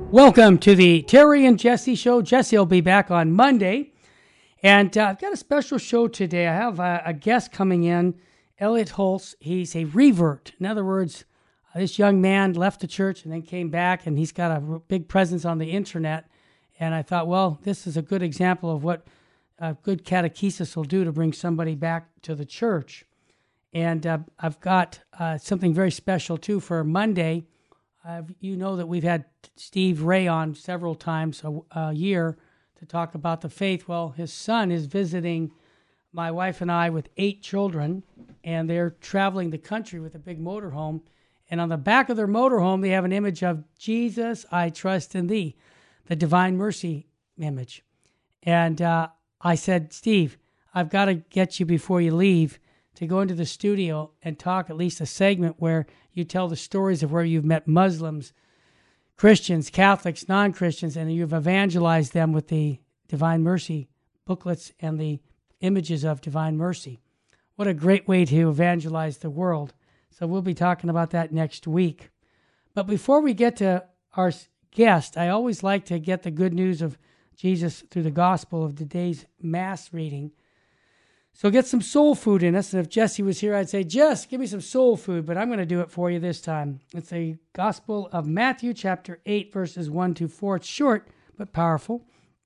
Welcome to the Terry and Jesse Show. Jesse will be back on Monday. And I've got a special show today. I have a guest coming in, Elliot Holtz. He's a revert. In other words, this young man left the church and then came back, and he's got a big presence on the internet. And I thought, well, this is a good example of what good catechesis will do to bring somebody back to the church. And I've got something very special, too, for Monday. You know that we've had Steve Ray on several times a year to talk about the faith. Well, his son is visiting my wife and I with 8 children, and they're traveling the country with a big motorhome. And on the back of their motorhome, they have an image of Jesus, I trust in thee, the Divine Mercy image. And I said, Steve, I've got to get you before you leave to go into the studio and talk at least a segment where you tell the stories of where you've met Muslims, Christians, Catholics, non-Christians, and you've evangelized them with the Divine Mercy booklets and the images of Divine Mercy. What a great way to evangelize the world. So we'll be talking about that next week. But before we get to our guest, I always like to get the good news of Jesus through the gospel of today's Mass reading. So get some soul food in us. And if Jesse was here, I'd say, Jess, give me some soul food. But I'm going to do it for you this time. It's a Gospel of Matthew, chapter 8, verses 1 to 4. It's short, but powerful.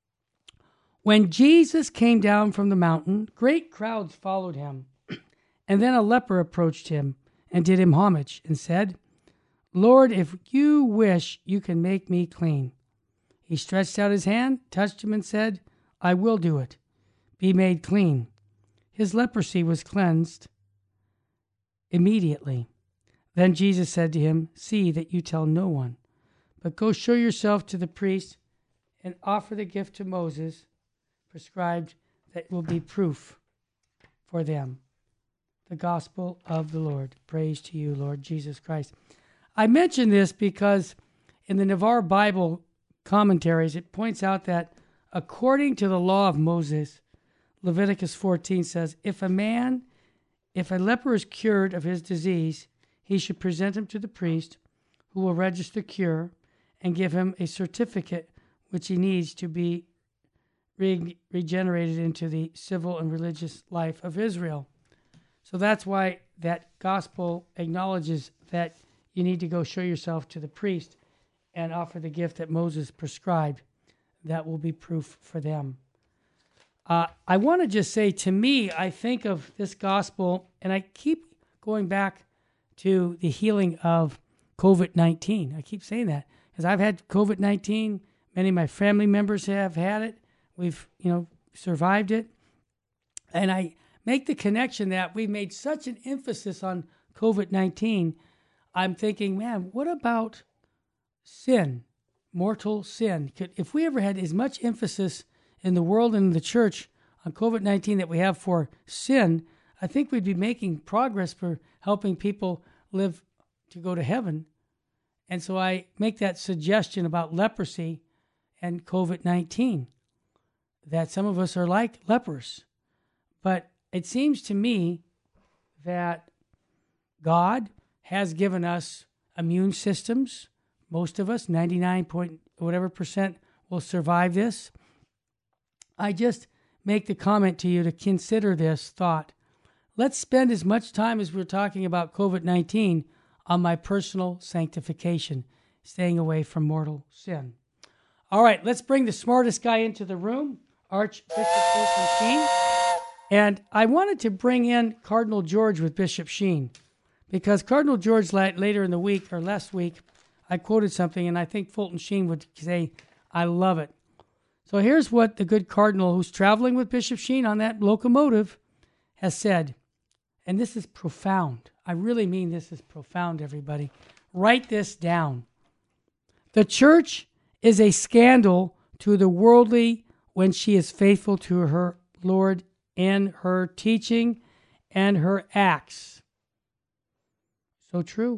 When Jesus came down from the mountain, great crowds followed him. And then a leper approached him and did him homage and said, Lord, if you wish, you can make me clean. He stretched out his hand, touched him, and said, I will do it. Be made clean. His leprosy was cleansed immediately. Then Jesus said to him, see that you tell no one, but go show yourself to the priest and offer the gift to Moses prescribed that will be proof for them. The gospel of the Lord. Praise to you, Lord Jesus Christ. I mention this because in the Navarre Bible commentaries, it points out that according to the law of Moses, Leviticus 14 says, if a leper is cured of his disease, he should present him to the priest, who will register the cure and give him a certificate which he needs to be regenerated into the civil and religious life of Israel. So that's why that gospel acknowledges that you need to go show yourself to the priest and offer the gift that Moses prescribed. That will be proof for them. I want to just say, to me, I think of this gospel, and I keep going back to the healing of COVID-19. I keep saying that because I've had COVID-19. Many of my family members have had it. We've, survived it. And I make the connection that we made such an emphasis on COVID-19. I'm thinking, man, what about sin, mortal sin? If we ever had as much emphasis in the world and in the church on COVID-19 that we have for sin, I think we'd be making progress for helping people live to go to heaven. And so I make that suggestion about leprosy and COVID-19, that some of us are like lepers. But it seems to me that God has given us immune systems. Most of us, 99% will survive this. I just make the comment to you to consider this thought. Let's spend as much time as we're talking about COVID-19 on my personal sanctification, staying away from mortal sin. All right, let's bring the smartest guy into the room, Archbishop Fulton Sheen. And I wanted to bring in Cardinal George with Bishop Sheen, because Cardinal George later in the week, or last week, I quoted something, and I think Fulton Sheen would say, I love it. So here's what the good cardinal who's traveling with Bishop Sheen on that locomotive has said. And this is profound. I really mean this is profound, everybody. Write this down. The church is a scandal to the worldly when she is faithful to her Lord in her teaching and her acts. So true.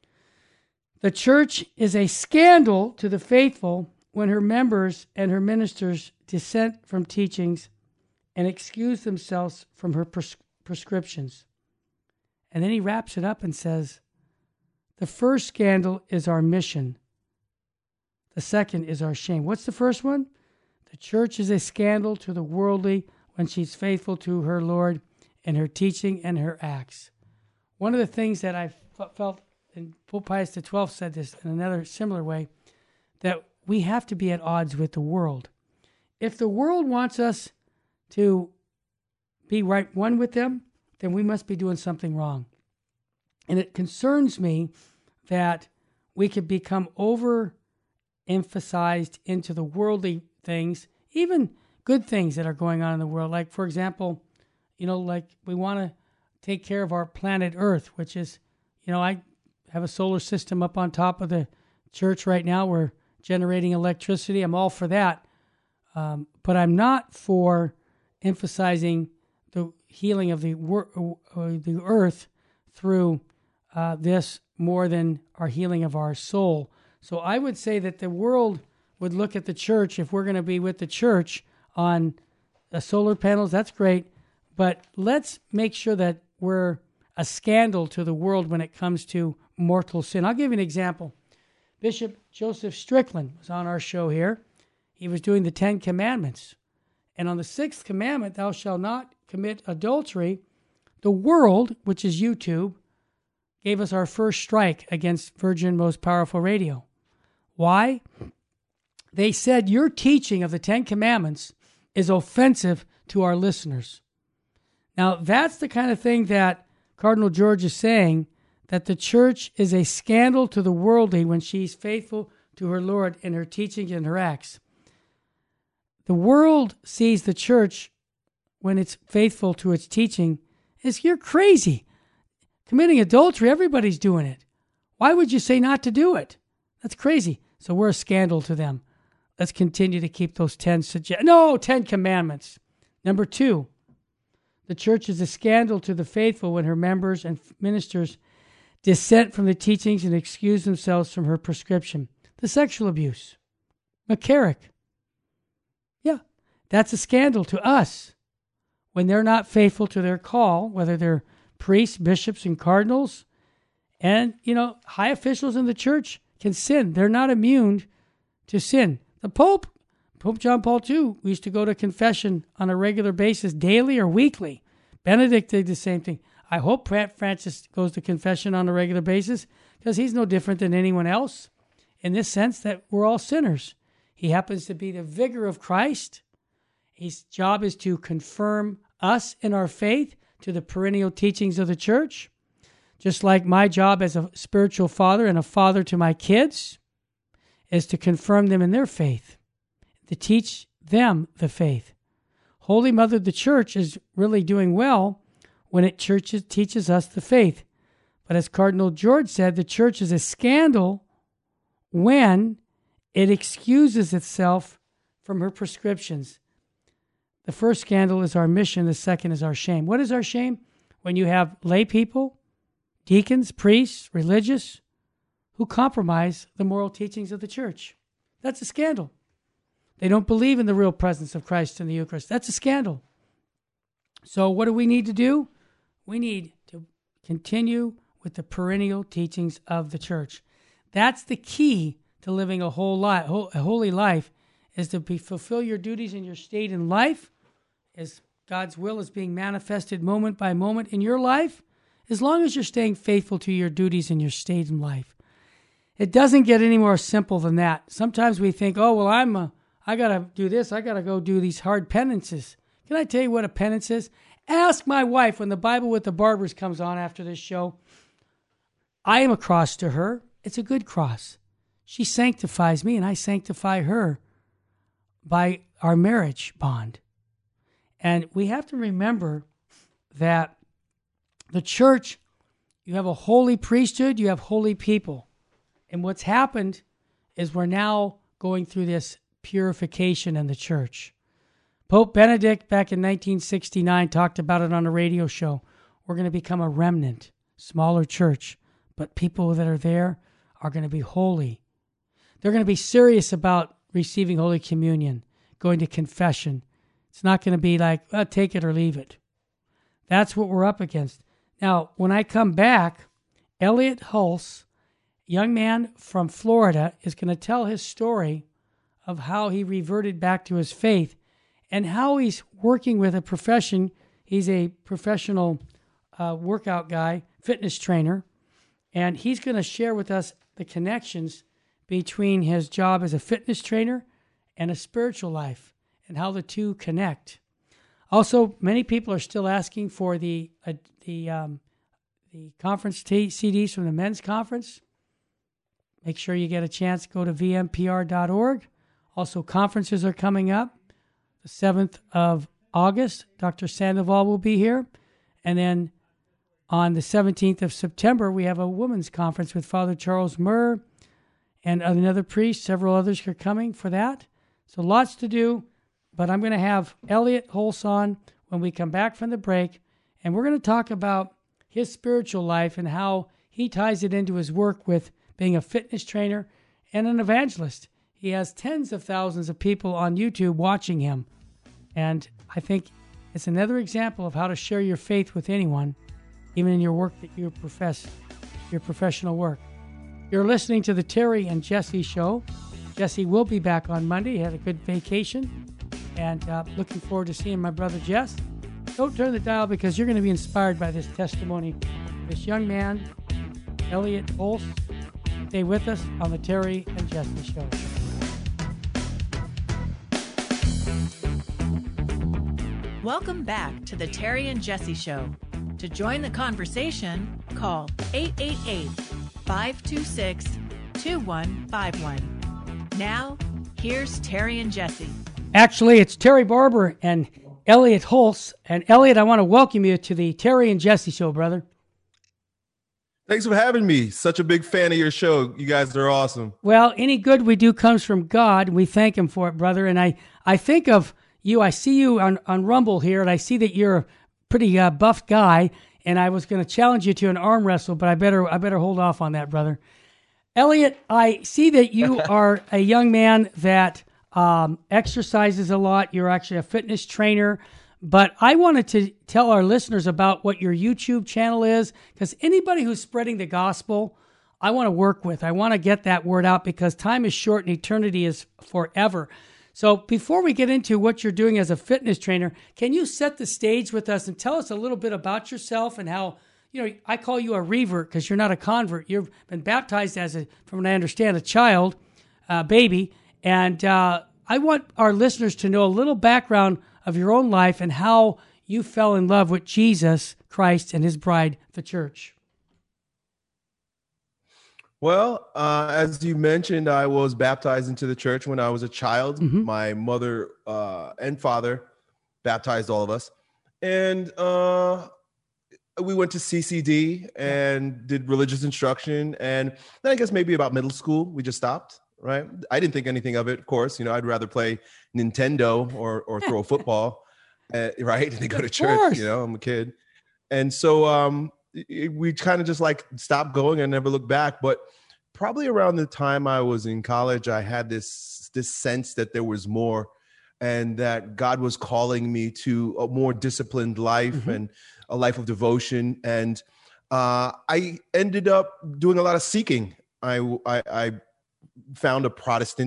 The church is a scandal to the faithful when her members and her ministers dissent from teachings and excuse themselves from her prescriptions. And then he wraps it up and says, the first scandal is our mission. The second is our shame. What's the first one? The church is a scandal to the worldly when she's faithful to her Lord in her teaching and her acts. One of the things that I felt, and Pope Pius XII said this in another similar way, that we have to be at odds with the world. If the world wants us to be right one with them, then we must be doing something wrong. And it concerns me that we could become overemphasized into the worldly things, even good things that are going on in the world. Like, for example, like we want to take care of our planet Earth, which is, I have a solar system up on top of the church right now. We're generating electricity. I'm all for that. But I'm not for emphasizing the healing of the earth through this more than our healing of our soul. So I would say that the world would look at the church, if we're going to be with the church on solar panels, that's great. But let's make sure that we're a scandal to the world when it comes to mortal sin. I'll give you an example. Bishop Joseph Strickland was on our show here. He was doing the 10 Commandments. And on the 6th commandment, thou shalt not commit adultery, the world, which is YouTube, gave us our first strike against Virgin Most Powerful Radio. Why? They said your teaching of the 10 Commandments is offensive to our listeners. Now, that's the kind of thing that Cardinal George is saying, that the church is a scandal to the worldly when she's faithful to her Lord in her teaching and her acts. The world sees the church, when it's faithful to its teaching, as you're crazy. Committing adultery, everybody's doing it. Why would you say not to do it? That's crazy. So we're a scandal to them. Let's continue to keep those 10 Commandments. Number 2, the church is a scandal to the faithful when her members and ministers dissent from the teachings and excuse themselves from her prescription. The sexual abuse. McCarrick. Yeah, that's a scandal to us when they're not faithful to their call, whether they're priests, bishops, and cardinals. And, high officials in the church can sin. They're not immune to sin. The Pope John Paul II, we used to go to confession on a regular basis, daily or weekly. Benedict did the same thing. I hope Francis goes to confession on a regular basis, because he's no different than anyone else in this sense that we're all sinners. He happens to be the vicar of Christ. His job is to confirm us in our faith to the perennial teachings of the church, just like my job as a spiritual father and a father to my kids is to confirm them in their faith, to teach them the faith. Holy Mother, the Church, is really doing well when it teaches us the faith. But as Cardinal George said, the Church is a scandal when it excuses itself from her prescriptions. The first scandal is our mission. The second is our shame. What is our shame? When you have lay people, deacons, priests, religious, who compromise the moral teachings of the church. That's a scandal. They don't believe in the real presence of Christ in the Eucharist. That's a scandal. So what do we need to do? We need to continue with the perennial teachings of the church. That's the key to living a holy life, is to fulfill your duties in your state in life, as God's will is being manifested moment by moment in your life, as long as you're staying faithful to your duties in your state in life. It doesn't get any more simple than that. Sometimes we think, oh, well, I got to do this. I got to go do these hard penances. Can I tell you what a penance is? Ask my wife when the Bible with the Barbers comes on after this show. I am a cross to her. It's a good cross. She sanctifies me and I sanctify her by our marriage bond. And we have to remember that the church, you have a holy priesthood, you have holy people. And what's happened is we're now going through this purification in the church. Pope Benedict back in 1969 talked about it on a radio show. We're going to become a remnant, smaller church, but people that are there are going to be holy. They're going to be serious about receiving Holy Communion, going to confession. It's not going to be like, take it or leave it. That's what we're up against. Now, when I come back, Elliot Hulse young man from Florida is going to tell his story of how he reverted back to his faith and how he's working with a profession. He's a professional workout guy, fitness trainer, and he's going to share with us the connections between his job as a fitness trainer and a spiritual life and how the two connect. Also, many people are still asking for the conference CDs from the men's conference. Make sure you get a chance. Go to vmpr.org. Also, conferences are coming up. The 7th of August, Dr. Sandoval will be here. And then on the 17th of September, we have a women's conference with Father Charles Murr and another priest. Several others are coming for that. So lots to do. But I'm going to have Elliot Holst on when we come back from the break. And we're going to talk about his spiritual life and how he ties it into his work with being a fitness trainer and an evangelist. He has tens of thousands of people on YouTube watching him. And I think it's another example of how to share your faith with anyone, even in your work that you profess, your professional work. You're listening to the Terry and Jesse Show. Jesse will be back on Monday. He had a good vacation. And looking forward to seeing my brother Jess. Don't turn the dial because you're going to be inspired by this testimony. This young man, Elliot Holst. Stay with us on the Terry and Jesse Show. Welcome back to the Terry and Jesse Show. To join the conversation, call 888-526-2151. Now, here's Terry and Jesse. Actually, it's Terry Barber and Elliot Holst. And Elliot, I want to welcome you to the Terry and Jesse Show, brother. Thanks for having me. Such a big fan of your show. You guys are awesome. Well, any good we do comes from God. We thank him for it, brother. And I think of you. I see you on Rumble here, and I see that you're a pretty buff guy. And I was going to challenge you to an arm wrestle, but I better hold off on that, brother. Elliot, I see that you are a young man that exercises a lot. You're actually a fitness trainer. But I wanted to tell our listeners about what your YouTube channel is, because anybody who's spreading the gospel, I want to work with. I want to get that word out because time is short and eternity is forever. So before we get into what you're doing as a fitness trainer, can you set the stage with us and tell us a little bit about yourself and how, I call you a revert because you're not a convert. You've been baptized from what I understand, a child, baby. And I want our listeners to know a little background of your own life and how you fell in love with Jesus Christ and his bride, the church. Well, as you mentioned, I was baptized into the church when I was a child. Mm-hmm. My mother and father baptized all of us. And we went to CCD and did religious instruction. And then I guess maybe about middle school, we just stopped. Right. I didn't think anything of it. Of course, I'd rather play Nintendo or throw a football, right? And go to church, I'm a kid. And so we kind of just stopped going and never looked back. But probably around the time I was in college, I had this sense that there was more and that God was calling me to a more disciplined life mm-hmm. and a life of devotion. And I ended up doing a lot of seeking. I found a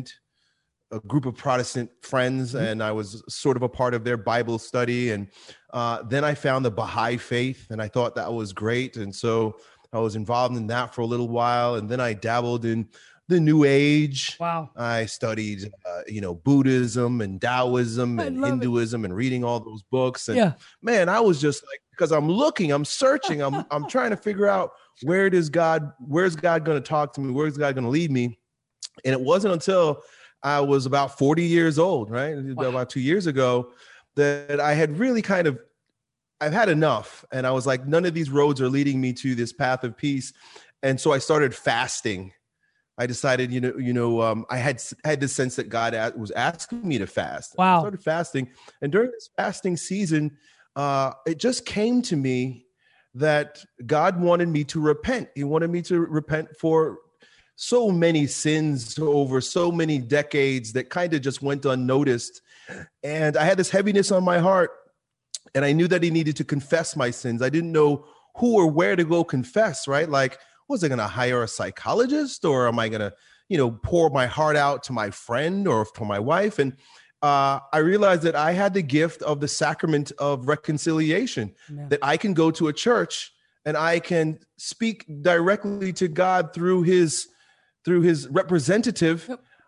group of Protestant friends, mm-hmm. and I was sort of a part of their Bible study. And then I found the Baha'i faith, and I thought that was great. And so I was involved in that for a little while. And then I dabbled in the New Age. Wow. I studied, Buddhism and Taoism and Hinduism and reading all those books. And man, I was just because I'm looking, I'm searching, I'm trying to figure out where's God going to talk to me? Where's God going to lead me? And it wasn't until I was about 40 years old, right? Wow. About 2 years ago, that I had really I've had enough. And I was like, none of these roads are leading me to this path of peace. And so I started fasting. I decided, I had this sense that God was asking me to fast. Wow. I started fasting. And during this fasting season, it just came to me that God wanted me to repent. He wanted me to repent for so many sins over so many decades that kind of just went unnoticed. And I had this heaviness on my heart, and I knew that he needed to confess my sins. I didn't know who or where to go confess, right? was I going to hire a psychologist, or am I going to, pour my heart out to my friend or to my wife? And I realized that I had the gift of the sacrament of reconciliation, that I can go to a church and I can speak directly to God through his representative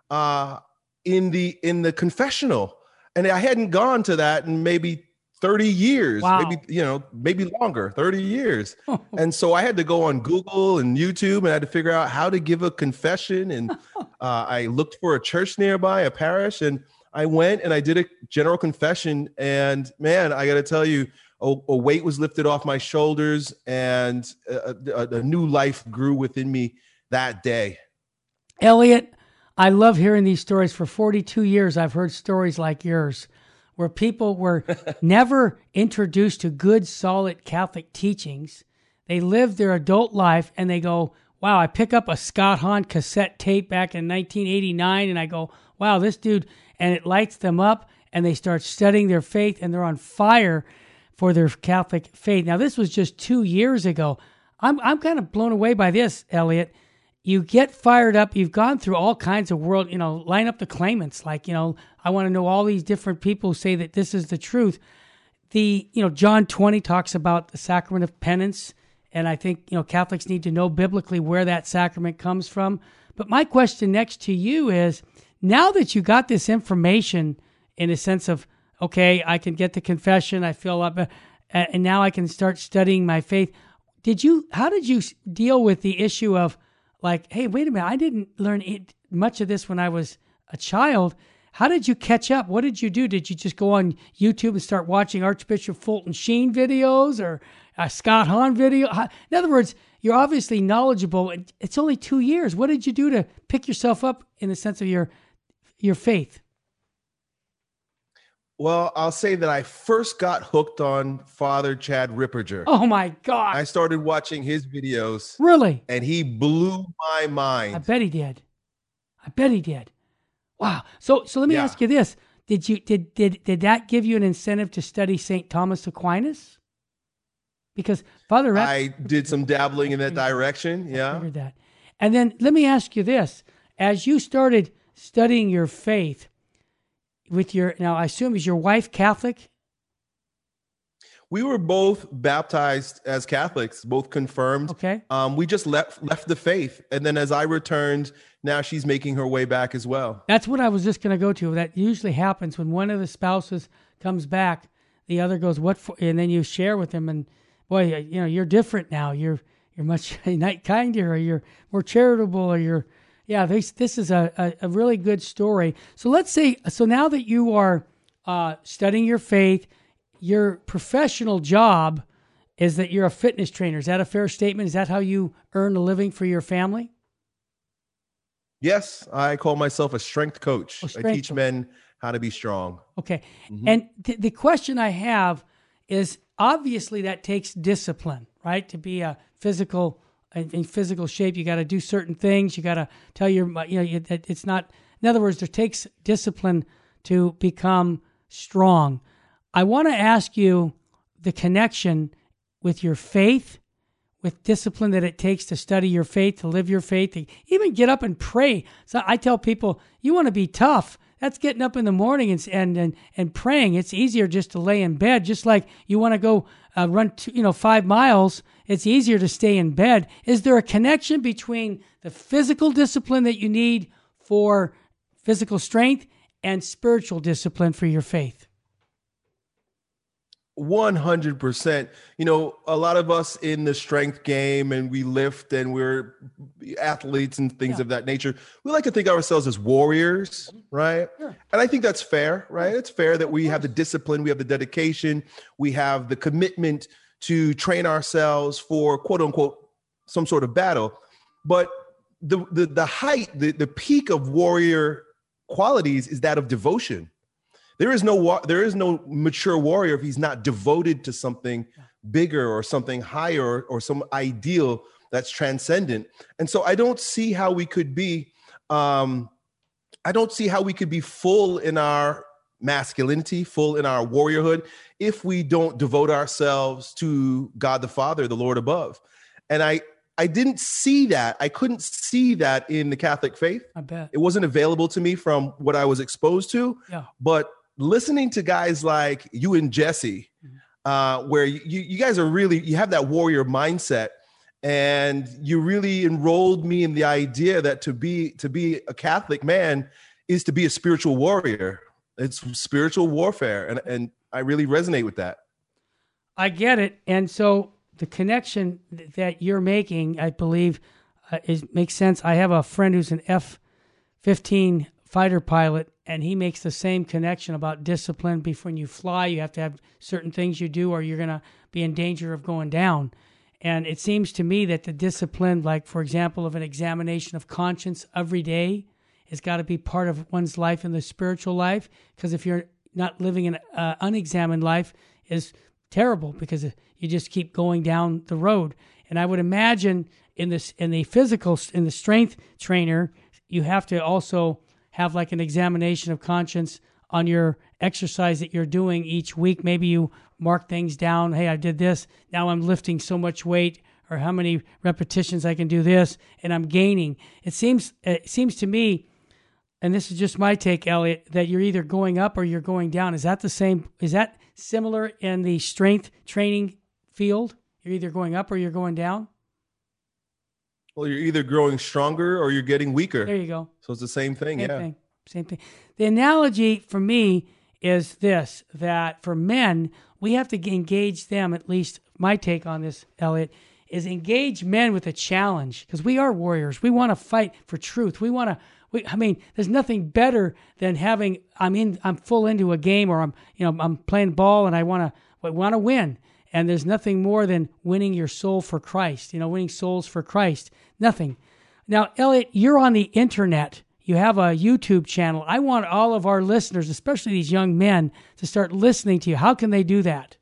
in the confessional. And I hadn't gone to that in maybe 30 years, maybe longer, 30 years. And so I had to go on Google and YouTube, and I had to figure out how to give a confession. And I looked for a church nearby, a parish, and I went and I did a general confession. And man, I got to tell you, a weight was lifted off my shoulders, and a new life grew within me that day. Elliot, I love hearing these stories. For 42 years, I've heard stories like yours, where people were never introduced to good, solid Catholic teachings. They live their adult life and they go, wow, I pick up a Scott Hahn cassette tape back in 1989 and I go, wow, this dude, and it lights them up, and they start studying their faith and they're on fire for their Catholic faith. Now, this was just 2 years ago. I'm kind of blown away by this, Elliot. You get fired up. You've gone through all kinds of world, line up the claimants. Like, I want to know all these different people who say that this is the truth. John 20 talks about the sacrament of penance. And I think, Catholics need to know biblically where that sacrament comes from. But my question next to you is, now that you got this information in a sense of, okay, I can get the confession, I feel up, and now I can start studying my faith. How did you deal with the issue of, like, hey, wait a minute, I didn't learn much of this when I was a child. How did you catch up? What did you do? Did you just go on YouTube and start watching Archbishop Fulton Sheen videos or a Scott Hahn video? In other words, you're obviously knowledgeable. It's only 2 years. What did you do to pick yourself up in the sense of your faith? Well, I'll say that I first got hooked on Father Chad Ripperger. Oh my God. I started watching his videos. Really? And he blew my mind. I bet he did. Wow. So let me ask you this. Did that give you an incentive to study St. Thomas Aquinas? Because Father I did some dabbling in that direction. Yeah. I figured that. And then let me ask you this. As you started studying your faith, now I assume, is your wife Catholic? We were both baptized as Catholics, both confirmed. Okay. We just left the faith. And then as I returned, now she's making her way back as well. That's what I was just going to go to. That usually happens when one of the spouses comes back, the other goes, what for? And then you share with them, and boy, you're different now. You're much kinder, or you're more charitable, or this is a really good story. So let's say, now that you are studying your faith, your professional job is that you're a fitness trainer. Is that a fair statement? Is that how you earn a living for your family? Yes, I call myself a strength coach. I teach men how to be strong. Okay. Mm-hmm. And the question I have is, obviously that takes discipline, right? To be in physical shape, you got to do certain things. You got to tell it's not, in other words, there takes discipline to become strong. I want to ask you the connection with your faith, with discipline that it takes to study your faith, to live your faith, to even get up and pray. So I tell people, you want to be tough. That's getting up in the morning and praying. It's easier just to lay in bed, just like you want to go run 5 miles. It's easier to stay in bed. Is there a connection between the physical discipline that you need for physical strength and spiritual discipline for your faith? 100%. A lot of us in the strength game, and we lift and we're athletes and things of that nature. We like to think of ourselves as warriors, right? Sure. And I think that's fair, right? It's fair that we have the discipline, we have the dedication, we have the commitment to train ourselves for quote unquote some sort of battle. But the height, the peak of warrior qualities is that of devotion. There is no mature warrior if he's not devoted to something bigger or something higher or some ideal that's transcendent. And so I don't see how we could be full in our masculinity, full in our warriorhood, if we don't devote ourselves to God the Father, the Lord above. And I didn't see that. I couldn't see that in the Catholic faith. I bet. It wasn't available to me from what I was exposed to. Yeah. But listening to guys like you and Jesse, where you guys are really, you have that warrior mindset, and you really enrolled me in the idea that to be a Catholic man is to be a spiritual warrior. It's spiritual warfare. And I really resonate with that. I get it. And so the connection that you're making, I believe, makes sense. I have a friend who's an F-15 fighter pilot, and he makes the same connection about discipline. Before you fly, you have to have certain things you do, or you're going to be in danger of going down. And it seems to me that the discipline, like, for example, of an examination of conscience every day, has got to be part of one's life in the spiritual life. Because if you're not living an unexamined life, is terrible, because you just keep going down the road. And I would imagine in the strength trainer, you have to also have like an examination of conscience on your exercise that you're doing each week. Maybe you mark things down. Hey, I did this. Now I'm lifting so much weight, or how many repetitions I can do this, and I'm gaining. It seems to me, and this is just my take, Elliot, that you're either going up or you're going down. Is that the same? Is that similar in the strength training field? You're either going up or you're going down? Well, you're either growing stronger or you're getting weaker. There you go. So it's the same thing. Same thing. The analogy for me is this, that for men, we have to engage them, at least my take on this, Elliot, is engage men with a challenge, because we are warriors. We want to fight for truth. There's nothing better than having, I'm full into a game, or I'm playing ball and I want to win. And there's nothing more than winning your soul for Christ, winning souls for Christ. Nothing. Now, Elliot, you're on the internet. You have a YouTube channel. I want all of our listeners, especially these young men, to start listening to you. How can they do that?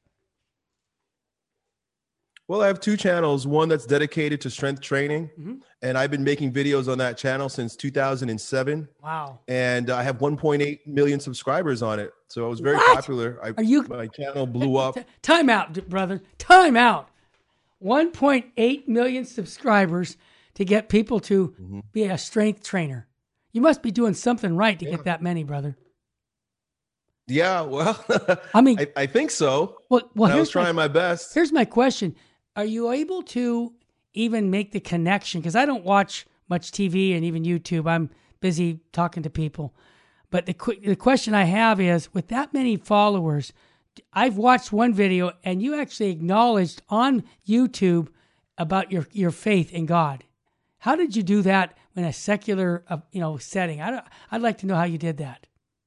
Well, I have two channels, one that's dedicated to strength training, and I've been making videos on that channel since 2007. Wow. And I have 1.8 million subscribers on it. So it was very popular. My channel blew up. Time out, brother. Time out. 1.8 million subscribers to get people to be a strength trainer. You must be doing something right to get that many, brother. Yeah, well, I I think so. Well, I was trying my best. Here's my question. Are you able to even make the connection? Because I don't watch much TV and even YouTube. I'm busy talking to people. But the question I have is, with that many followers, I've watched one video and you actually acknowledged on YouTube about your faith in God. How did you do that in a secular setting? I'd like to know how you did that.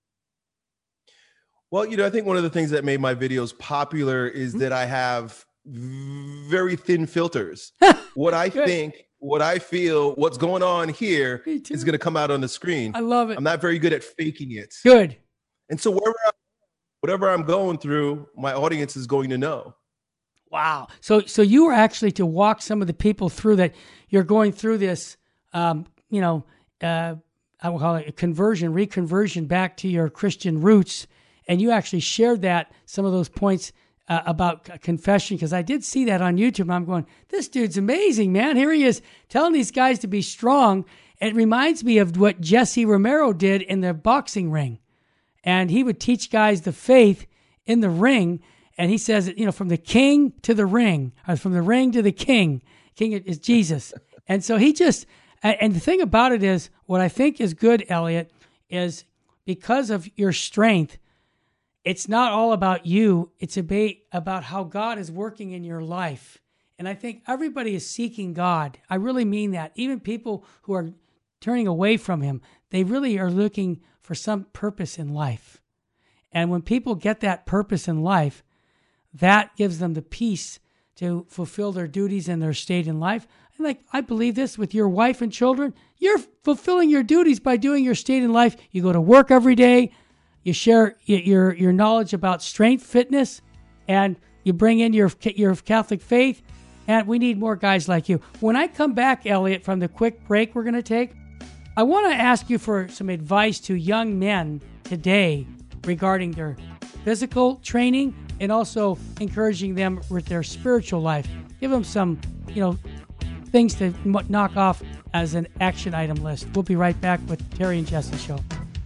Well, I think one of the things that made my videos popular is that I have very thin filters. What I think, what I feel, what's going on here is going to come out on the screen. I love it. I'm not very good at faking it. Good. And so whatever I'm going through, my audience is going to know. Wow. So you were actually to walk some of the people through that. You're going through this, I will call it a reconversion back to your Christian roots. And you actually shared some of those points about confession, because I did see that on YouTube. And I'm going, this dude's amazing, man. Here he is telling these guys to be strong. It reminds me of what Jesse Romero did in the boxing ring. And he would teach guys the faith in the ring. And he says, from the king to the ring, or from the ring to the king. King is Jesus. And so and the thing about it is, what I think is good, Elliot, is because of your strength, it's not all about you. It's about how God is working in your life. And I think everybody is seeking God. I really mean that. Even people who are turning away from him, they really are looking for some purpose in life. And when people get that purpose in life, that gives them the peace to fulfill their duties and their state in life. And I believe this with your wife and children. You're fulfilling your duties by doing your state in life. You go to work every day. You share your knowledge about strength, fitness, and you bring in your Catholic faith. And we need more guys like you. When I come back, Elliot, from the quick break we're going to take, I want to ask you for some advice to young men today regarding their physical training and also encouraging them with their spiritual life. Give them some, things to knock off as an action item list. We'll be right back with Terry and Jesse Show.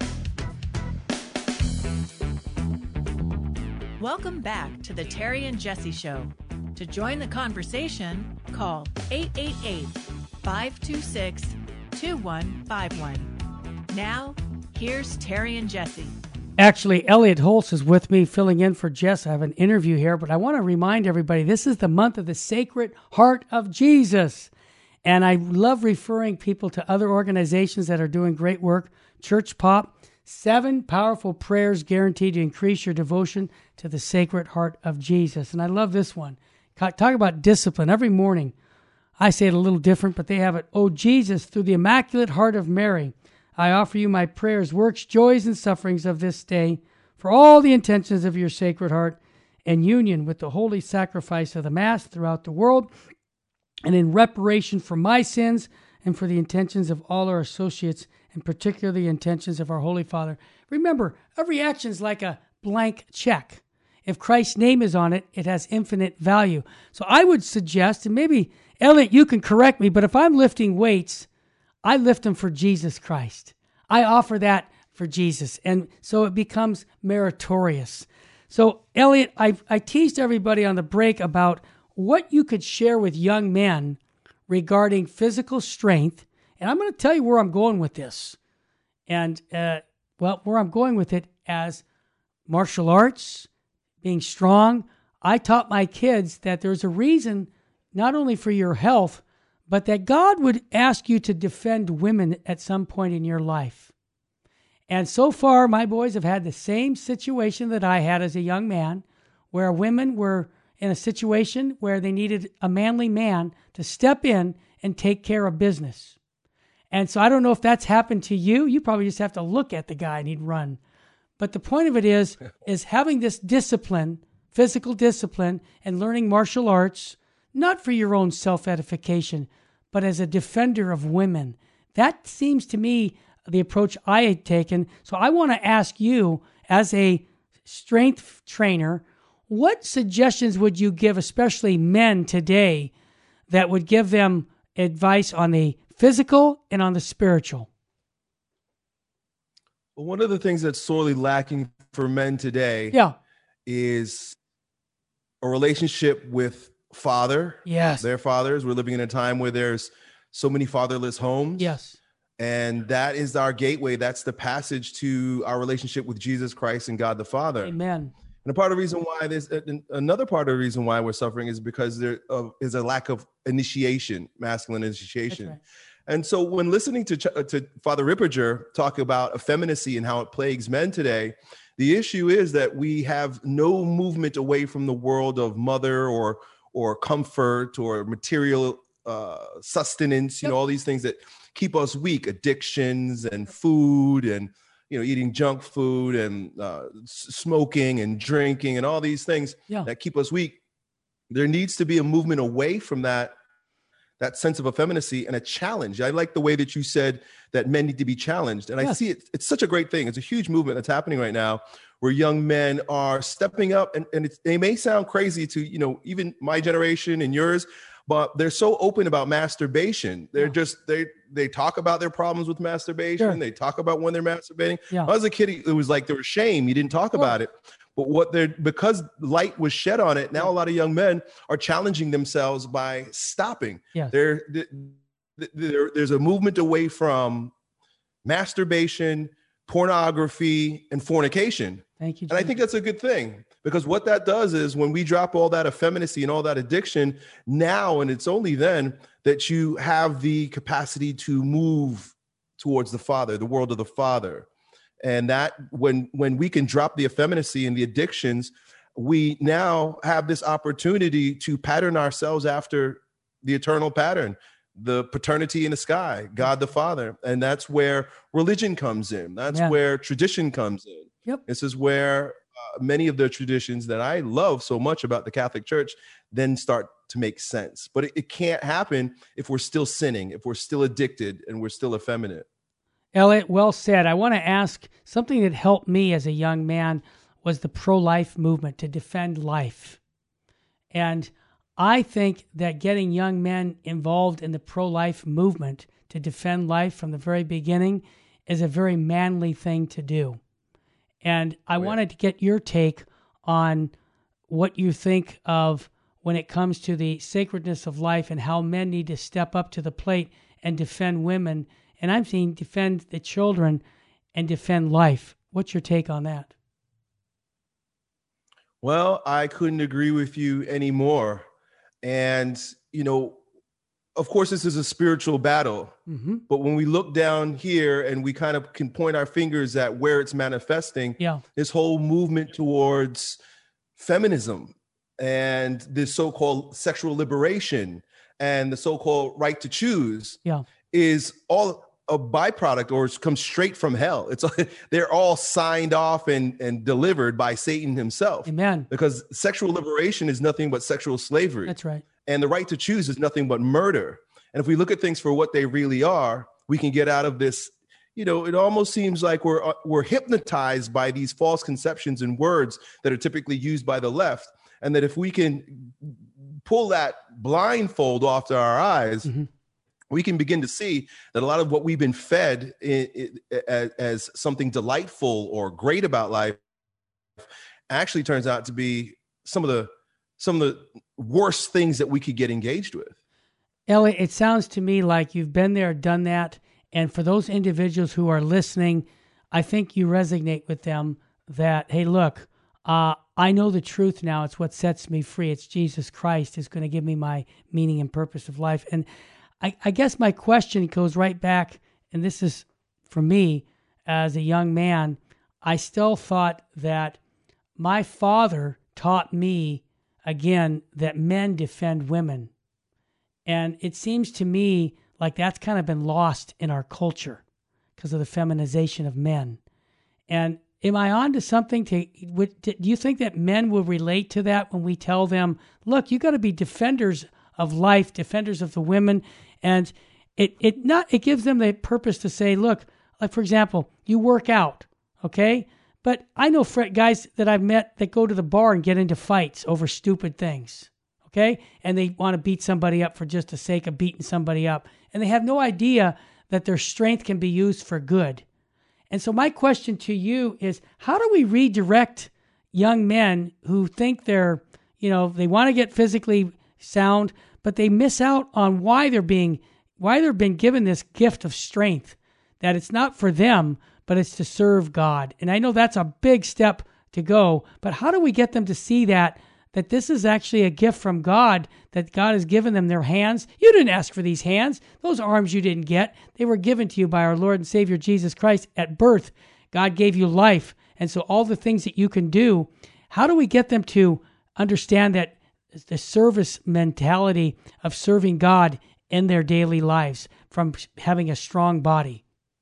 Welcome back to the Terry and Jesse Show. To join the conversation, call 888-526-2151. Now, here's Terry and Jesse. Actually, Elliot Holtz is with me filling in for Jess. I have an interview here, but I want to remind everybody this is the month of the Sacred Heart of Jesus. And I love referring people to other organizations that are doing great work. Church Pop, 7 powerful prayers guaranteed to increase your devotion to the Sacred Heart of Jesus. And I love this one. Talk about discipline. Every morning, I say it a little different, but they have it. Oh, Jesus, through the Immaculate Heart of Mary, I offer you my prayers, works, joys, and sufferings of this day for all the intentions of your Sacred Heart and union with the holy sacrifice of the Mass throughout the world, and in reparation for my sins and for the intentions of all our associates, and particularly the intentions of our Holy Father. Remember, every action is like a blank check. If Christ's name is on it, it has infinite value. So I would suggest, and maybe, Elliot, you can correct me, but if I'm lifting weights, I lift them for Jesus Christ. I offer that for Jesus. And so it becomes meritorious. So, Elliot, I teased everybody on the break about what you could share with young men regarding physical strength. And I'm going to tell you where I'm going with this. And, where I'm going with it as martial arts, being strong. I taught my kids that there's a reason not only for your health, but that God would ask you to defend women at some point in your life. And so far, my boys have had the same situation that I had as a young man, where women were in a situation where they needed a manly man to step in and take care of business. And so I don't know if that's happened to you. You probably just have to look at the guy and he'd run. But the point of it is having this discipline, physical discipline, and learning martial arts, not for your own self-edification, but as a defender of women. That seems to me the approach I had taken. So I want to ask you, as a strength trainer, what suggestions would you give, especially men today, that would give them advice on the physical and on the spiritual? One of the things that's sorely lacking for men today is a relationship with their fathers. We're living in a time where there's so many fatherless homes. Yes. And that is our gateway. That's the passage to our relationship with Jesus Christ and God the Father. Amen. And another part of the reason why we're suffering is because there is a lack of initiation, masculine initiation. Right. And so when listening to Father Ripperger talk about effeminacy and how it plagues men today, the issue is that we have no movement away from the world of mother or comfort or material sustenance, all these things that keep us weak, addictions and food and, eating junk food and smoking and drinking and all these things that keep us weak. There needs to be a movement away from that sense of effeminacy and a challenge. I like the way that you said that men need to be challenged. And I see it. It's such a great thing. It's a huge movement that's happening right now where young men are stepping up and they may sound crazy to, even my generation and yours, but they're so open about masturbation. They're they talk about their problems with masturbation. Sure. They talk about when they're masturbating. Yeah. When I was a kid, it was like there was shame. You didn't talk about it. But because light was shed on it, now a lot of young men are challenging themselves by stopping. Yeah. There's a movement away from masturbation, pornography, and fornication. Thank you, and I think that's a good thing, because what that does is when we drop all that effeminacy and all that addiction now, and it's only then that you have the capacity to move towards the Father, the world of the Father. And that when we can drop the effeminacy and the addictions, we now have this opportunity to pattern ourselves after the eternal pattern, the paternity in the sky, God the Father. And that's where religion comes in. That's where tradition comes in. Yep. This is where many of the traditions that I love so much about the Catholic Church then start to make sense. But it can't happen if we're still sinning, if we're still addicted and we're still effeminate. Elliot, well said. I want to ask, something that helped me as a young man was the pro-life movement, to defend life. And I think that getting young men involved in the pro-life movement to defend life from the very beginning is a very manly thing to do. And I wanted to get your take on what you think of when it comes to the sacredness of life and how men need to step up to the plate and defend women. And I'm saying defend the children and defend life. What's your take on that? Well, I couldn't agree with you anymore. And, of course, this is a spiritual battle. Mm-hmm. But when we look down here and we kind of can point our fingers at where it's manifesting, this whole movement towards feminism and this so-called sexual liberation and the so-called right to choose is all a byproduct, or it comes straight from hell. They're all signed off and delivered by Satan himself. Amen. Because sexual liberation is nothing but sexual slavery. That's right. And the right to choose is nothing but murder. And if we look at things for what they really are, we can get out of this. It almost seems like we're hypnotized by these false conceptions and words that are typically used by the left. And that if we can pull that blindfold off to our eyes, we can begin to see that a lot of what we've been fed as something delightful or great about life actually turns out to be some of the worst things that we could get engaged with. Elliot, it sounds to me like you've been there, done that. And for those individuals who are listening, I think you resonate with them that, hey, look, I know the truth now. It's what sets me free. It's Jesus Christ is going to give me my meaning and purpose of life. And I guess my question goes right back, and this is for me as a young man. I still thought that my father taught me, again, that men defend women. And it seems to me like that's kind of been lost in our culture because of the feminization of men. And am I on to something? Do you think that men will relate to that when we tell them, look, you got to be defenders of life, defenders of the women? And it gives them the purpose to say, look, like, for example, you work out, okay? But I know guys that I've met that go to the bar and get into fights over stupid things, okay? And they want to beat somebody up for just the sake of beating somebody up. And they have no idea that their strength can be used for good. And so my question to you is, how do we redirect young men who think they want to get physically sound, but they miss out on why they've been given this gift of strength, that it's not for them, but it's to serve God. And I know that's a big step to go, but how do we get them to see that this is actually a gift from God, that God has given them their hands? You didn't ask for these hands. Those arms you didn't get. They were given to you by our Lord and Savior Jesus Christ at birth. God gave you life. And so all the things that you can do, how do we get them to understand that the service mentality of serving God in their daily lives from having a strong body?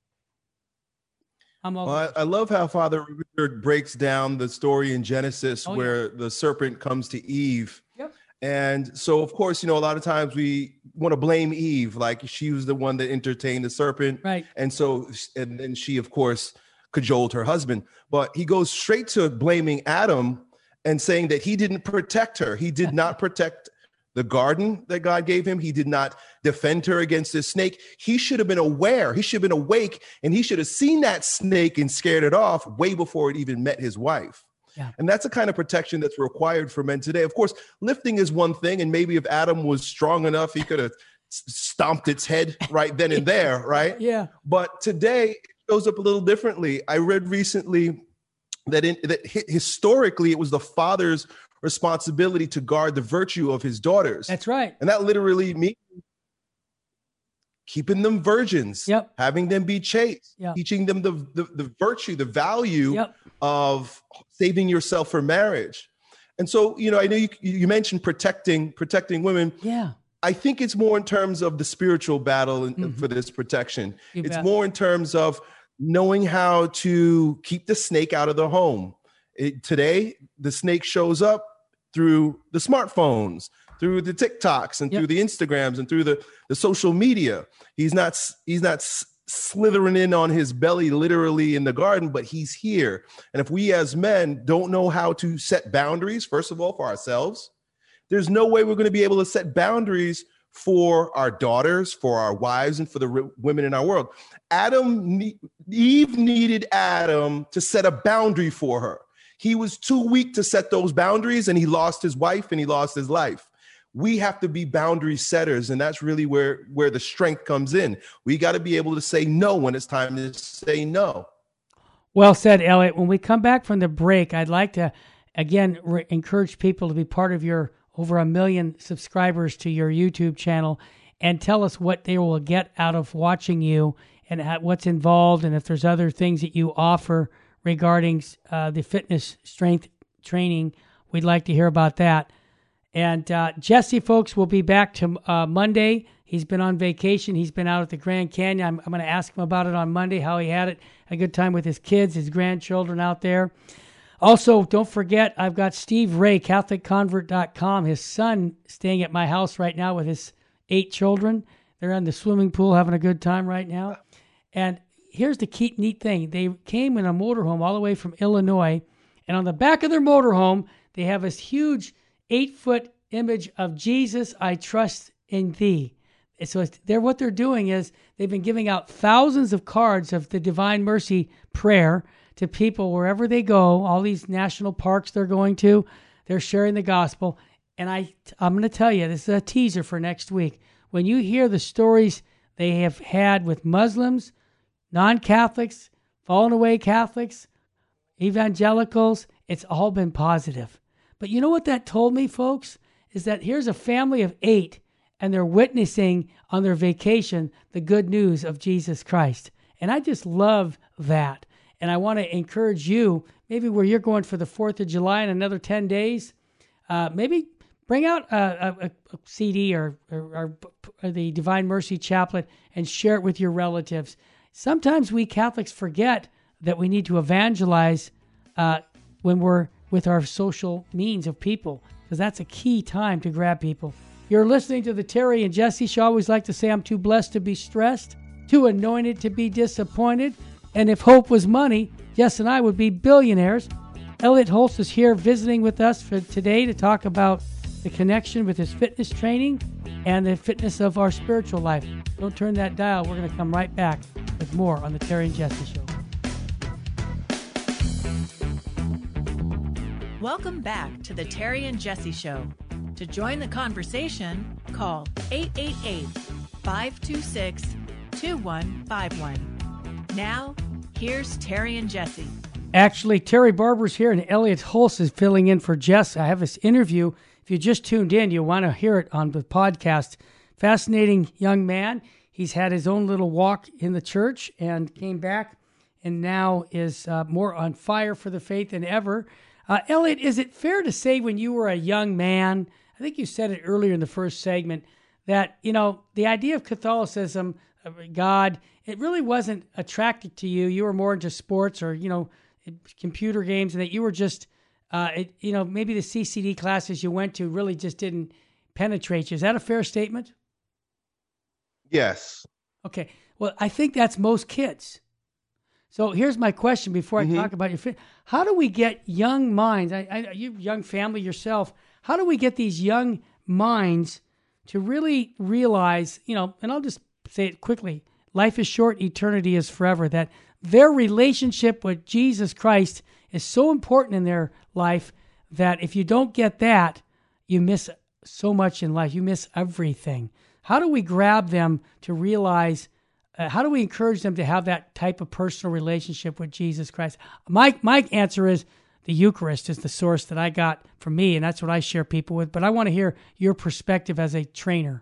I love how Father Richard breaks down the story in Genesis where the serpent comes to Eve. Yep. And so, of course, a lot of times we want to blame Eve, like she was the one that entertained the serpent. Right. And then she, of course, cajoled her husband. But he goes straight to blaming Adam and saying that he didn't protect her. He did not protect the garden that God gave him. He did not defend her against this snake. He should have been aware. He should have been awake, and he should have seen that snake and scared it off way before it even met his wife. Yeah. And that's the kind of protection that's required for men today. Of course, lifting is one thing, and maybe if Adam was strong enough, he could have stomped its head right then and there, right? Yeah. But today, it shows up a little differently. I read recently that historically, it was the father's responsibility to guard the virtue of his daughters. That's right. And that literally means keeping them virgins, having them be chaste, teaching them the virtue, the value of saving yourself for marriage. And so, I know you mentioned protecting women. Yeah. I think it's more in terms of the spiritual battle for this protection. It's more in terms of knowing how to keep the snake out of the home. Today, the snake shows up through the smartphones, through the TikToks, and through the Instagrams, and through the social media. He's not slithering in on his belly literally in the garden, but he's here. And if we as men don't know how to set boundaries, first of all, for ourselves, there's no way we're going to be able to set boundaries for our daughters, for our wives, and for the women in our world. Eve needed Adam to set a boundary for her. He was too weak to set those boundaries, and he lost his wife and he lost his life. We have to be boundary setters, and that's really where the strength comes in. We got to be able to say no when it's time to say no. Well said, Elliot. When we come back from the break, I'd like to, again, encourage people to be part of your over 1 million subscribers to your YouTube channel and tell us what they will get out of watching you and what's involved, and if there's other things that you offer regarding the fitness strength training. We'd like to hear about that. And Jesse, folks, will be back to Monday. He's been on vacation. He's been out at the Grand Canyon. I'm going to ask him about it on Monday, how he had it, a good time with his kids, his grandchildren out there. Also, don't forget, I've got Steve Ray, CatholicConvert.com, his son staying at my house right now with his 8 children. They're in the swimming pool having a good time right now. And here's the neat thing. They came in a motorhome all the way from Illinois, and on the back of their motorhome, they have this huge 8-foot image of Jesus, I trust in thee. And so what they're doing is they've been giving out thousands of cards of the Divine Mercy prayer to people wherever they go, all these national parks they're going to. They're sharing the gospel. And I'm going to tell you, this is a teaser for next week. When you hear the stories they have had with Muslims, non-Catholics, fallen away Catholics, evangelicals, it's all been positive. But you know what that told me, folks? Is that here's a family of 8, and they're witnessing on their vacation the good news of Jesus Christ. And I just love that. And I want to encourage you, maybe where you're going for the 4th of July in another 10 days, maybe bring out a CD or the Divine Mercy Chaplet and share it with your relatives. Sometimes we Catholics forget that we need to evangelize when we're with our social means of people, because that's a key time to grab people. You're listening to the Terry and Jesse Show. I always like to say I'm too blessed to be stressed, too anointed to be disappointed, and if hope was money, Jess and I would be billionaires. Elliot Holst is here visiting with us for today to talk about the connection with his fitness training and the fitness of our spiritual life. Don't turn that dial. We're going to come right back with more on the Terry and Jesse Show. Welcome back to the Terry and Jesse Show. To join the conversation, call 888-526-2151. Now, here's Terry and Jesse. Actually, Terry Barber's here and Elliot Holst is filling in for Jess. I have this interview. If you just tuned in, you'll want to hear it on the podcast. Fascinating young man. He's had his own little walk in the church and came back and now is more on fire for the faith than ever. Elliot, is it fair to say when you were a young man, I think you said it earlier in the first segment, that, the idea of Catholicism, God, it really wasn't attractive to you. You were more into sports or, computer games, and that you were just, maybe the CCD classes you went to really just didn't penetrate you. Is that a fair statement? Yes. Okay. Well, I think that's most kids. So here's my question before I talk about your fit. How do we get young minds, you young family yourself, how do we get these young minds to really realize, and I'll just say it quickly, life is short, eternity is forever, that their relationship with Jesus Christ is so important in their life that if you don't get that, you miss so much in life. You miss everything. How do we grab them to realize, how do we encourage them to have that type of personal relationship with Jesus Christ? My answer is the Eucharist is the source that I got from me, and that's what I share people with. But I want to hear your perspective as a trainer.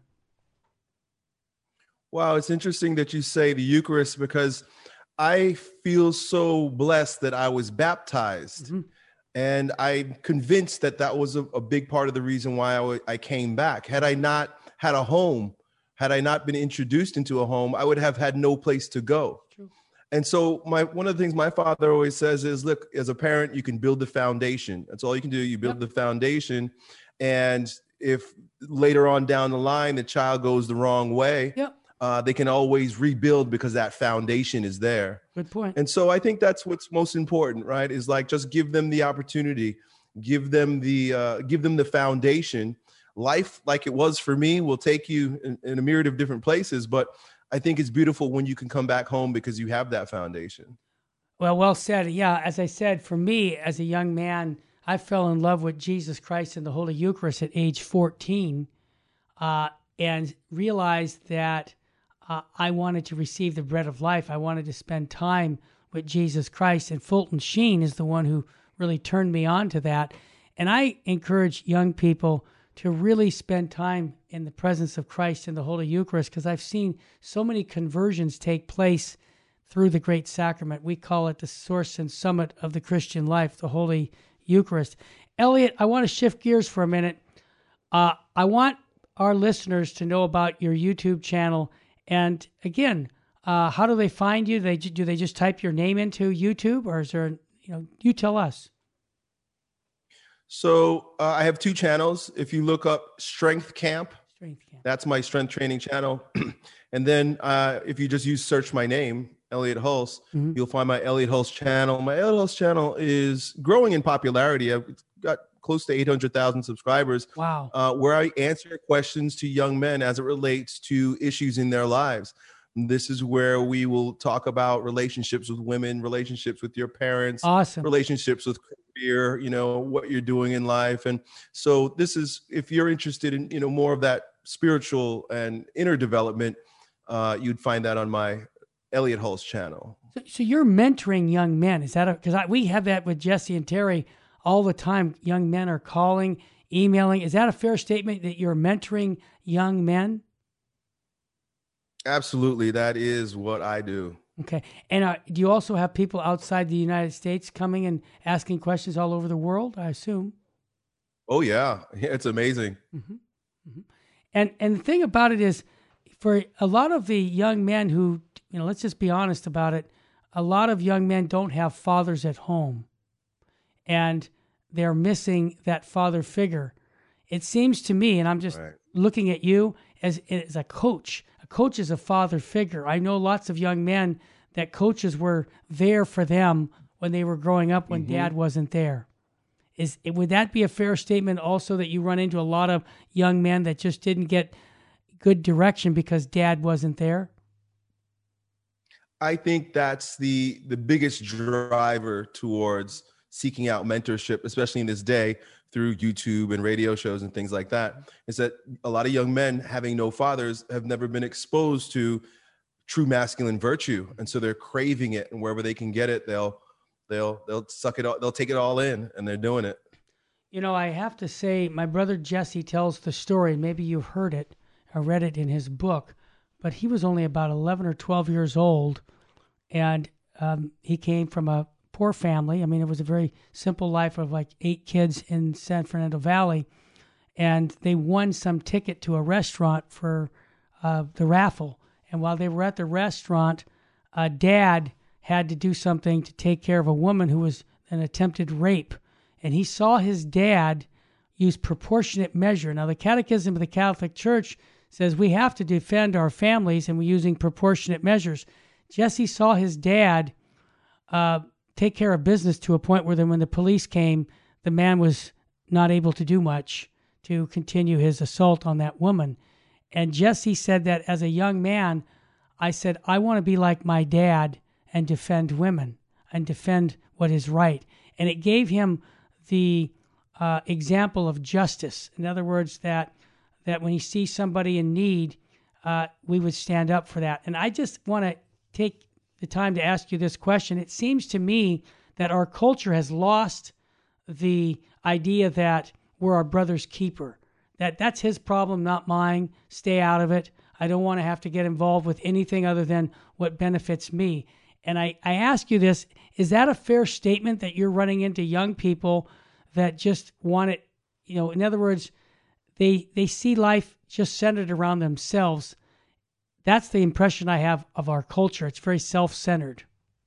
Wow, it's interesting that you say the Eucharist, because I feel so blessed that I was baptized. Mm-hmm. And I'm convinced that that was a big part of the reason why I came back. Had I not had a home, had I not been introduced into a home, I would have had no place to go. True. And so one of the things my father always says is, look, as a parent, you can build the foundation. That's all you can do. You build the foundation. And if later on down the line, the child goes the wrong way, they can always rebuild because that foundation is there. Good point. And so I think that's what's most important, right? Is like, just give them the opportunity, give them the foundation. life, like it was for me, will take you in a myriad of different places. But I think it's beautiful when you can come back home because you have that foundation. Well said. Yeah, as I said, for me as a young man, I fell in love with Jesus Christ and the Holy Eucharist at age 14, and realized that I wanted to receive the bread of life. I wanted to spend time with Jesus Christ, and Fulton Sheen is the one who really turned me on to that. And I encourage young people to really spend time in the presence of Christ in the Holy Eucharist, because I've seen so many conversions take place through the great sacrament. We call it the source and summit of the Christian life, the Holy Eucharist. Elliot, I want to shift gears for a minute. I want our listeners to know about your YouTube channel. And again, how do they find you? Do they just type your name into YouTube, or is there, you tell us. So I have two channels. If you look up Strength Camp, that's my strength training channel. And then if you just search my name, Elliot Hulse, you'll find my Elliot Hulse channel. My Elliot Hulse channel is growing in popularity. I've got close to 800,000 subscribers. Wow. Where I answer questions to young men as it relates to issues in their lives. This is where we will talk about relationships with women, relationships with your parents, awesome, relationships with career, what you're doing in life. And so this is, if you're interested in, more of that spiritual and inner development, you'd find that on my Elliot Hulse channel. So you're mentoring young men. Is that because we have that with Jesse and Terry all the time? Young men are calling, emailing. Is that a fair statement that you're mentoring young men? Absolutely. That is what I do. Okay. And do you also have people outside the United States coming and asking questions all over the world, I assume? Oh, yeah. It's amazing. Mm-hmm. Mm-hmm. And the thing about it is, for a lot of the young men who, let's just be honest about it, a lot of young men don't have fathers at home, and they're missing that father figure. It seems to me, and I'm just looking at you as a coach. A coach is a father figure. I know lots of young men that coaches were there for them when they were growing up, when dad wasn't there. Would that be a fair statement also, that you run into a lot of young men that just didn't get good direction because dad wasn't there? I think that's the biggest driver towards seeking out mentorship, especially in this day through YouTube and radio shows and things like that, is that a lot of young men having no fathers have never been exposed to true masculine virtue. And so they're craving it, and wherever they can get it, they'll suck it all, they'll take it all in, and they're doing it. I have to say, my brother Jesse tells the story. Maybe you've heard it or read it in his book, but he was only about 11 or 12 years old, and he came from a poor family. I mean, it was a very simple life of like 8 kids in San Fernando Valley, and they won some ticket to a restaurant for the raffle. And while they were at the restaurant, dad had to do something to take care of a woman who was an attempted rape. And he saw his dad use proportionate measure. Now, the Catechism of the Catholic Church says we have to defend our families, and we're using proportionate measures. Jesse saw his dad take care of business to a point where then when the police came, the man was not able to do much to continue his assault on that woman. And Jesse said that as a young man, I said, I want to be like my dad and defend women and defend what is right. And it gave him the example of justice. In other words, that when he sees somebody in need, we would stand up for that. And I just want to take the time to ask you this question. It seems to me that our culture has lost the idea that we're our brother's keeper, that's his problem, not mine. Stay out of it. I don't want to have to get involved with anything other than what benefits me. And I ask you this, is that a fair statement that you're running into young people that just want it, in other words, they see life just centered around themselves? That's the impression I have of our culture. It's very self-centered.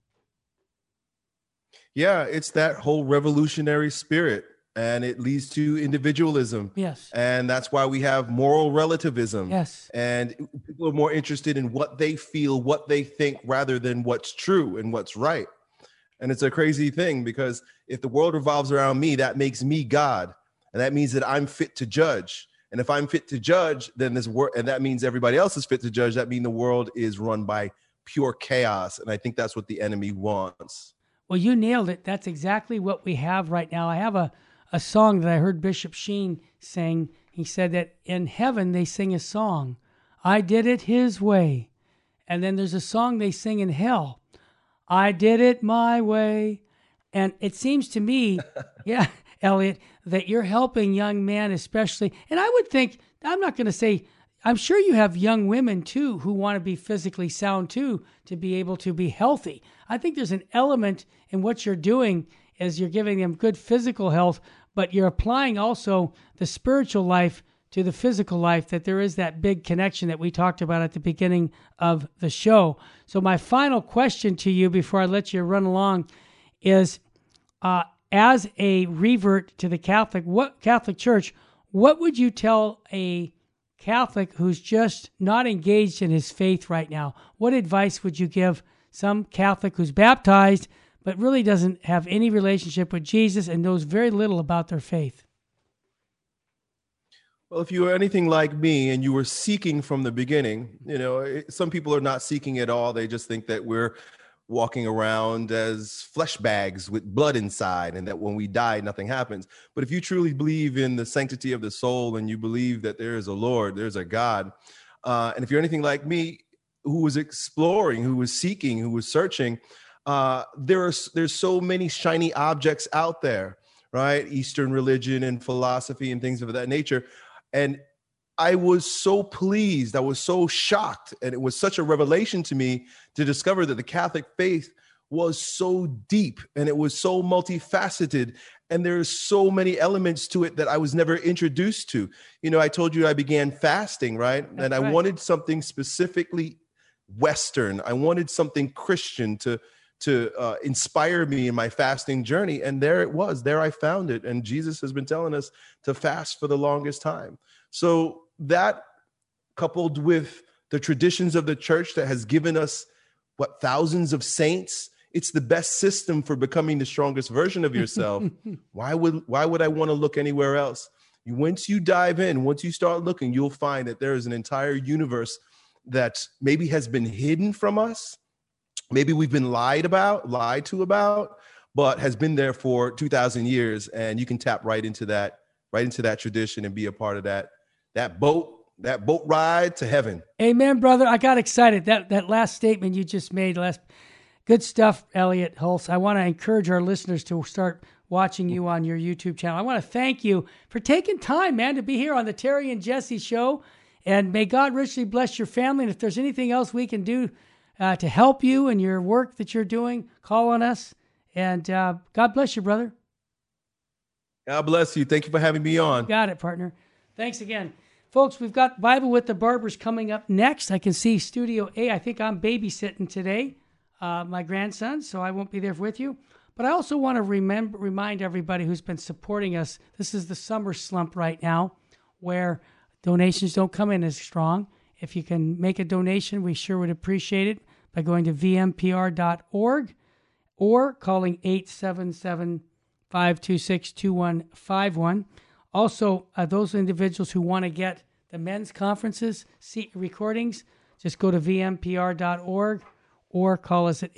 Yeah, it's that whole revolutionary spirit, and it leads to individualism. Yes. And that's why we have moral relativism. Yes. And people are more interested in what they feel, what they think, rather than what's true and what's right. And it's a crazy thing, because if the world revolves around me, that makes me God. And that means that I'm fit to judge. And if I'm fit to judge, then this world, and that means everybody else is fit to judge. That means the world is run by pure chaos. And I think that's what the enemy wants. Well, you nailed it. That's exactly what we have right now. I have a song that I heard Bishop Sheen sing. He said that in heaven they sing a song, I did it his way. And then there's a song they sing in hell, I did it my way. And it seems to me, yeah, Elliot, that you're helping young men especially. And I would think, I'm not going to say, I'm sure you have young women too who want to be physically sound too, to be able to be healthy. I think there's an element in what you're doing as you're giving them good physical health, but you're applying also the spiritual life to the physical life, that there is that big connection that we talked about at the beginning of the show. So my final question to you before I let you run along is, as a revert to the Catholic Church, what would you tell a Catholic who's just not engaged in his faith right now? What advice would you give some Catholic who's baptized but really doesn't have any relationship with Jesus and knows very little about their faith? Well, if you were anything like me and you were seeking from the beginning, some people are not seeking at all. They just think that we're walking around as flesh bags with blood inside and that when we die, nothing happens. But if you truly believe in the sanctity of the soul and you believe that there is a Lord, there's a God, and if you're anything like me, who was exploring, who was seeking, who was searching, there's so many shiny objects out there, right? Eastern religion and philosophy and things of that nature. And I was so pleased, I was so shocked, and it was such a revelation to me to discover that the Catholic faith was so deep and it was so multifaceted, and there's so many elements to it that I was never introduced to. I told you I began fasting, right? That's I right. wanted something specifically Western. I wanted something Christian to inspire me in my fasting journey. And there it was. There I found it. And Jesus has been telling us to fast for the longest time. So that, coupled with the traditions of the church that has given us, thousands of saints, it's the best system for becoming the strongest version of yourself. Why would I want to look anywhere else? Once you dive in, once you start looking, you'll find that there is an entire universe that maybe has been hidden from us. Maybe we've been lied to about, but has been there for 2,000 years. And you can tap right into that tradition and be a part of that boat ride to heaven. Amen, brother. I got excited. That last statement you just made, good stuff, Elliot Hulse. I want to encourage our listeners to start watching you on your YouTube channel. I want to thank you for taking time, man, to be here on the Terry and Jesse Show. And may God richly bless your family. And if there's anything else we can do to help you and your work that you're doing, call on us. And God bless you, brother. God bless you. Thank you for having me on. Got it, partner. Thanks again. Folks, we've got Bible with the Barbers coming up next. I can see Studio A. I think I'm babysitting today, my grandson, so I won't be there with you. But I also want to remind everybody who's been supporting us, this is the summer slump right now, where donations don't come in as strong. If you can make a donation, we sure would appreciate it by going to vmpr.org or calling 877-526-2151. Also, those individuals who want to get the men's conferences recordings, just go to vmpr.org or call us at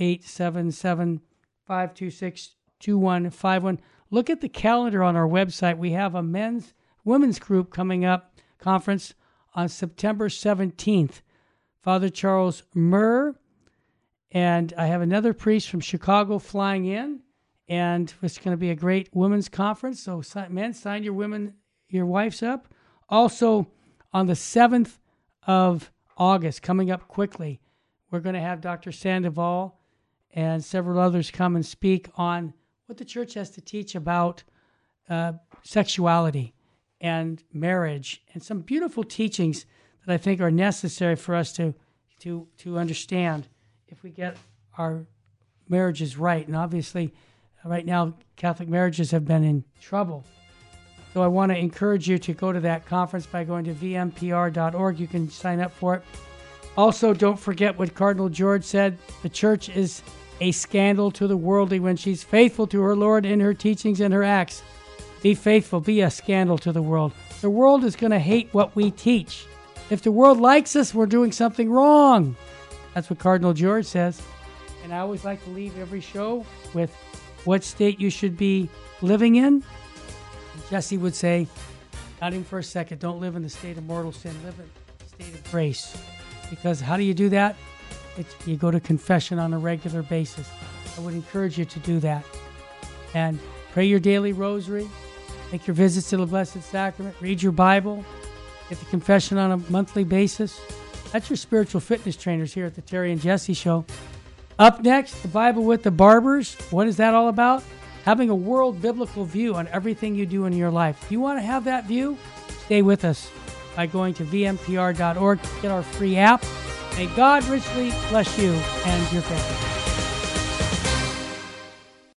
877-526-2151. Look at the calendar on our website. We have a women's group coming up, conference on September 17th. Father Charles Murr, and I have another priest from Chicago flying in, and it's going to be a great women's conference. So men, sign your wives up. Also, on the 7th of August, coming up quickly, we're going to have Dr. Sandoval and several others come and speak on what the church has to teach about sexuality and marriage, and some beautiful teachings that I think are necessary for us to understand if we get our marriages right. And obviously, right now, Catholic marriages have been in trouble. So I want to encourage you to go to that conference by going to vmpr.org. You can sign up for it. Also, don't forget what Cardinal George said. The church is a scandal to the worldly when she's faithful to her Lord in her teachings and her acts. Be faithful. Be a scandal to the world. The world is going to hate what we teach. If the world likes us, we're doing something wrong. That's what Cardinal George says. And I always like to leave every show with what state you should be living in. And Jesse would say, not even for a second, don't live in the state of mortal sin. Live in the state of grace. Because how do you do that? You go to confession on a regular basis. I would encourage you to do that. And pray your daily rosary. Make your visits to the Blessed Sacrament. Read your Bible. Get the confession on a monthly basis. That's your spiritual fitness trainers here at the Terry and Jesse Show. Up next, the Bible with the Barbers. What is that all about? Having a world biblical view on everything you do in your life. If you want to have that view, stay with us by going to vmpr.org. Get our free app. May God richly bless you and your family.